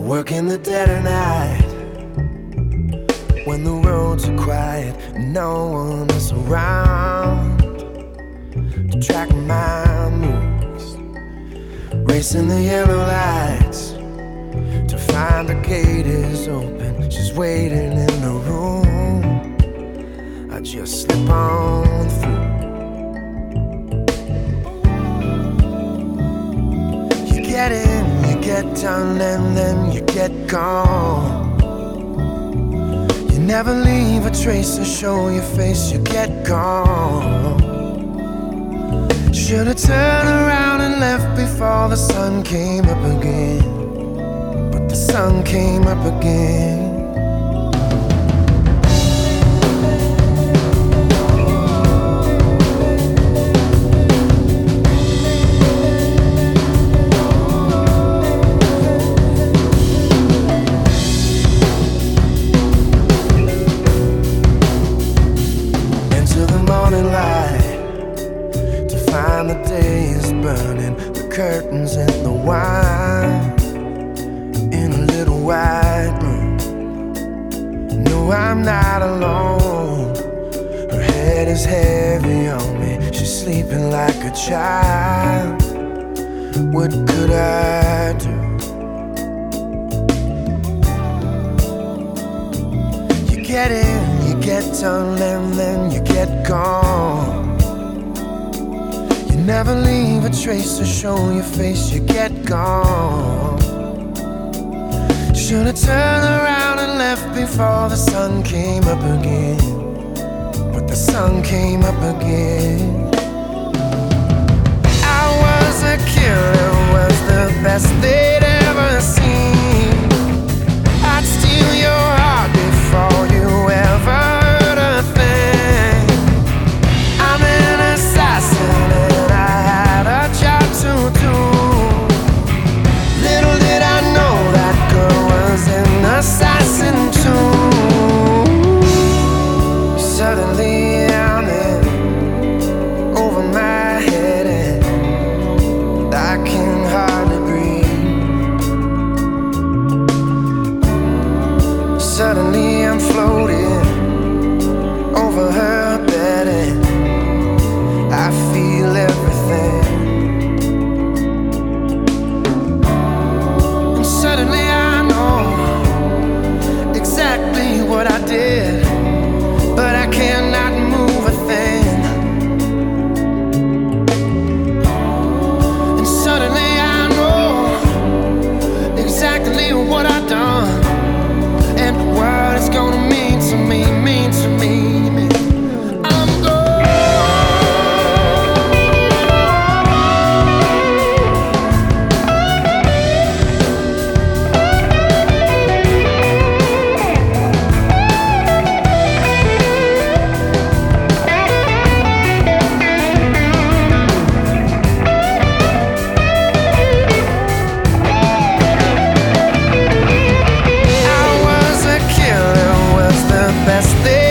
Working the dead of night, when the roads are quiet and no one is around to track my moves. Racing the yellow lights to find the gate is open. She's waiting in the room. I just slip on through. You get in, you get done, and then you get gone. You never leave a trace or show your face, you get gone. Should've turned around and left before the sun came up again, but the sun came up again. The day is burning, the curtains and the wine in a little white room. No, I'm not alone. Her head is heavy on me. She's sleeping like a child. What could I do? You get in, you get done, and then you get gone. Never leave a trace or show your face, you get gone. Should've turned around and left before the sun came up again, but the sun came up again. I was a killer, was the best they'd ever seen. I'd steal your heart before you ever heard a thing. I'm an assassin, little did I know that girl was an assassin too. Suddenly I'm in over my head and I can hardly breathe. Suddenly I'm floating over her bed and I feel everything. Suddenly I know exactly what I did, but I cannot move a thing. And suddenly I know exactly what I've done and what it's gonna mean to me, mean to me. Best thing